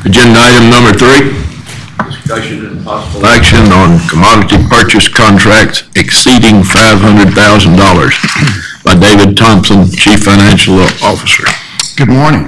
Agenda item number 3. Discussion and possible action on commodity purchase contracts exceeding $500,000 by David Thompson, Chief Financial Officer. Good morning.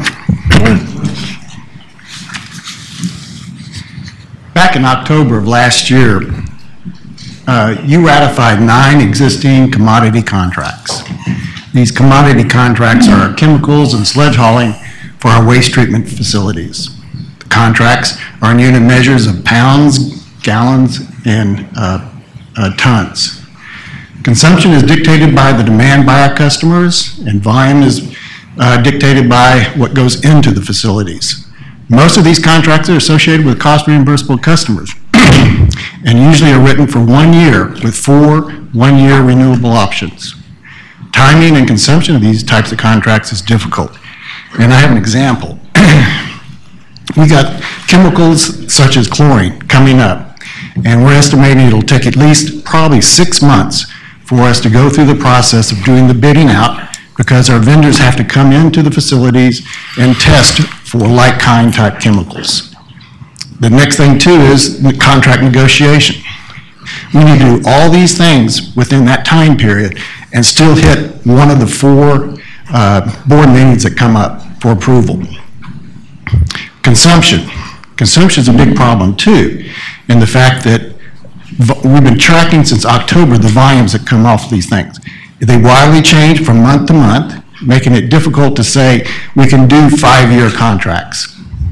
Back in October of last year, you ratified 9 existing commodity contracts. These commodity contracts are chemicals and sledge hauling for our waste treatment facilities. The contracts are in unit measures of pounds, gallons, and tons. Consumption is dictated by the demand by our customers, and volume is dictated by what goes into the facilities. Most of these contracts are associated with cost reimbursable customers and usually are written for 1 year with 4 one-year renewable options. Timing and consumption of these types of contracts is difficult. And I have an example. We got chemicals such as chlorine coming up, and we're estimating it'll take at least probably 6 months for us to go through the process of doing the bidding out, because our vendors have to come into the facilities and test for like-kind type chemicals. The next thing too is the contract negotiation. We need to do all these things within that time period and still hit one of the 4 board meetings that come up for approval. Consumption. Consumption is a big problem too, in the fact that we've been tracking since October the volumes that come off these things. They widely change from month to month, making it difficult to say we can do 5-year contracts.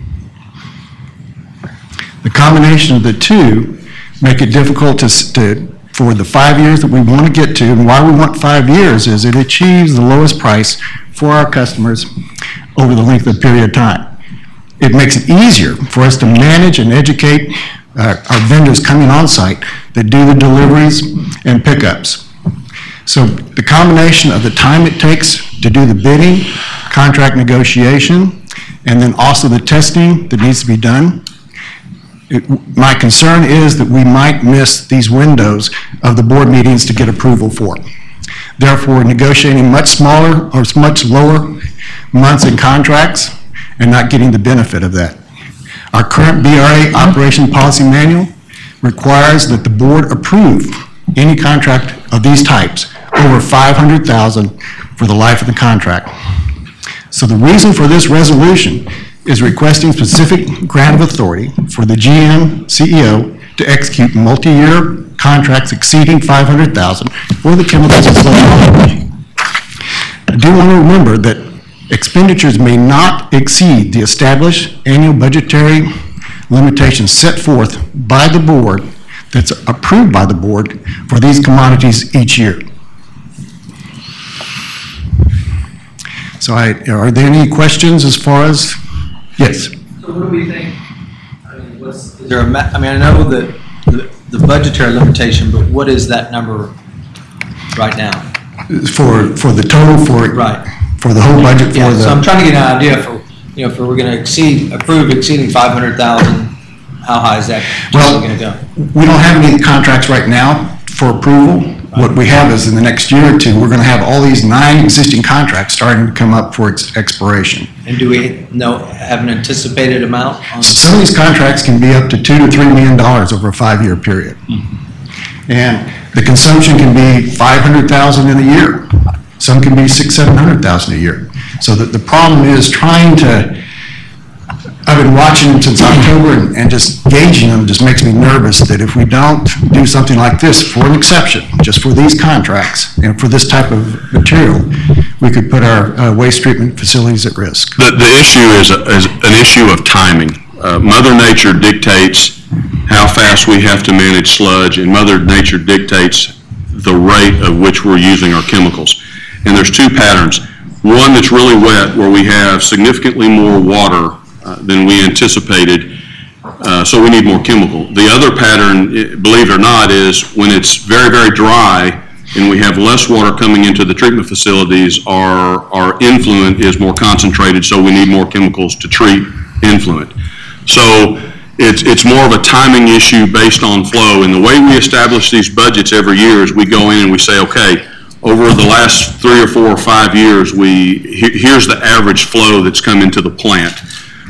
The combination of the two make it difficult for the 5 years that we want to get to. And why we want 5 years is it achieves the lowest price for our customers over the length of a period of time. It makes it easier for us to manage and educate our vendors coming on site that do the deliveries and pickups. So the combination of the time it takes to do the bidding, contract negotiation, and then also the testing that needs to be done, my concern is that we might miss these windows of the board meetings to get approval for. Therefore, negotiating much smaller or much lower months in contracts and not getting the benefit of that. Our current BRA Operation Policy Manual requires that the board approve any contract of these types over $500,000 for the life of the contract. So the reason for this resolution is requesting specific grant of authority for the GM CEO to execute multi-year contracts exceeding $500,000 for the chemicals and sledge hauling. I do want to remember that expenditures may not exceed the established annual budgetary limitations set forth by the board, that's approved by the board for these commodities each year. So are there any questions as far as? Yes. So what do we think? I mean, is there I know that the budgetary limitation, but what is that number right now? For the total right. For the whole budget yeah, so I'm trying to get an idea for, if we're going to approve exceeding 500,000, how high is that going to go? We don't have any contracts right now for approval. Right. What we have is in the next year or two, we're going to have all these 9 existing contracts starting to come up for its expiration. And do we have an anticipated amount? Some of these contracts can be up to $2 to $3 million over a 5-year period. Mm-hmm. And the consumption can be $500,000 in a year. Some can be $600,000–700,000 a year. So the problem is trying to, I've been watching them since October and just gauging them just makes me nervous that if we don't do something like this for an exception, just for these contracts and for this type of material, we could put our waste treatment facilities at risk. The issue is an issue of timing. Mother Nature dictates how fast we have to manage sludge, and Mother Nature dictates the rate of which we're using our chemicals. And there's 2 patterns. One that's really wet, where we have significantly more water than we anticipated, so we need more chemical. The other pattern, believe it or not, is when it's very, very dry and we have less water coming into the treatment facilities, our influent is more concentrated, so we need more chemicals to treat influent. So it's more of a timing issue based on flow. And the way we establish these budgets every year is we go in and we say, okay, over the last 3 or 4 or 5 years, here's the average flow that's come into the plant.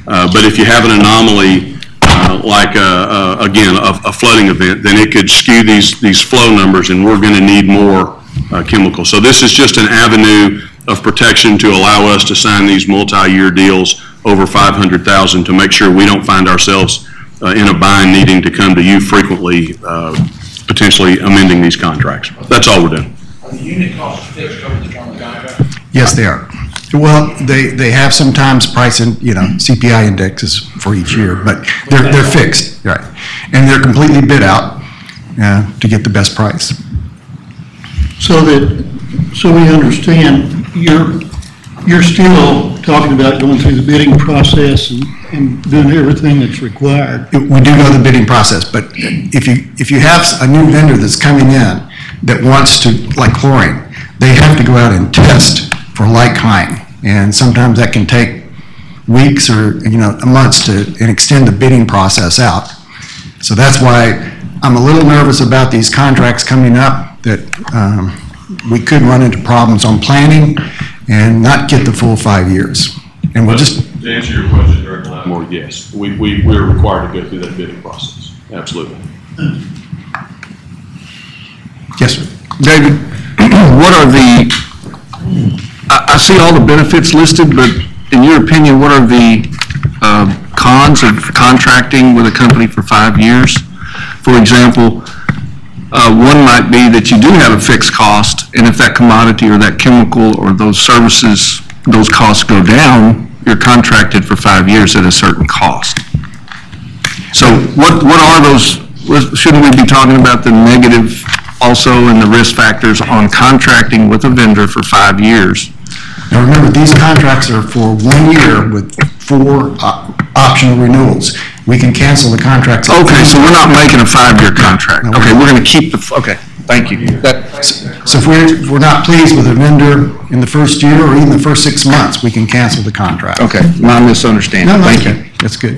But if you have an anomaly, like, again, a flooding event, then it could skew these flow numbers, and we're going to need more chemicals. So this is just an avenue of protection to allow us to sign these multi-year deals over $500,000 to make sure we don't find ourselves in a bind needing to come to you frequently, potentially amending these contracts. That's all we're doing. Are the unit costs fixed over the term of the contract? Yes, they are. Well, they have sometimes price in, CPI indexes for each year, but they're fixed, right? And they're completely bid out to get the best price. So we understand, you're still talking about going through the bidding process and doing everything that's required. We do know the bidding process, but if you have a new vendor that's coming in that wants to, like chlorine, they have to go out and test for like kind. And sometimes that can take weeks or, months and extend the bidding process out. So that's why I'm a little nervous about these contracts coming up, that we could run into problems on planning and not get the full 5 years. And we'll just... To answer your question, Director Lattimore, yes, we're required to go through that bidding process. Absolutely. Yes, sir. David, what are I see all the benefits listed, but in your opinion, what are the cons of contracting with a company for 5 years? For example, one might be that you do have a fixed cost, and if that commodity or that chemical or those services, those costs go down, you're contracted for 5 years at a certain cost. So what are those, shouldn't we be talking about the negative also and the risk factors on contracting with a vendor for 5 years? Now remember, these contracts are for 1 year with 4 optional renewals. We can cancel the contracts. Okay, so we're not making a 5-year contract. Okay, we're going to keep okay, thank you. So if we're not pleased with a vendor in the first year or even the first 6 months, we can cancel the contract. Okay, my misunderstanding. No, Thank you. that's good.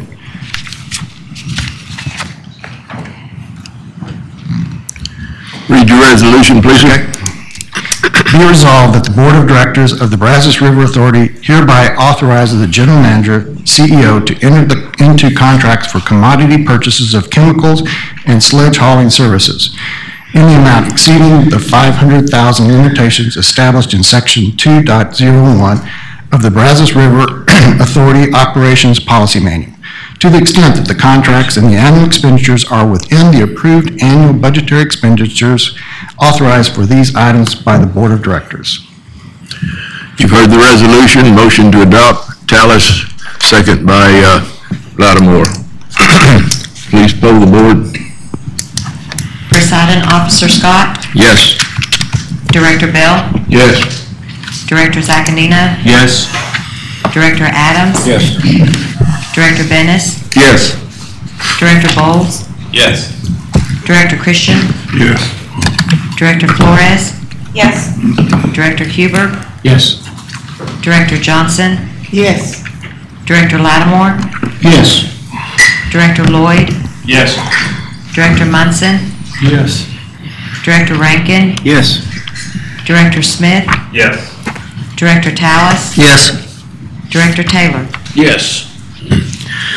Read your resolution, please. Be resolved that the Board of Directors of the Brazos River Authority hereby authorizes the General Manager, CEO, to enter into contracts for commodity purchases of chemicals and sledge hauling services in the amount exceeding the 500,000 limitations established in Section 2.01 of the Brazos River Authority Operations Policy Manual, to the extent that the contracts and the annual expenditures are within the approved annual budgetary expenditures authorized for these items by the Board of Directors. You've heard the resolution, motion to adopt, Tallis, second by Lattimore. Please poll the board. Presiding Officer Scott, Yes. Director Bell, Yes. Director Zaccanino, Yes. Director Adams, Yes. Director Bennis, Yes. Director Bowles, Yes. Director Christian, Yes. Director Flores, Yes. Director Huber, Yes. Director Johnson, Yes. Director Lattimore, Yes. Director Lloyd, Yes. Director Munson, Yes. Director Rankin, Yes. Director Smith, Yes. Director Tallis, Yes. Director Taylor. Yes.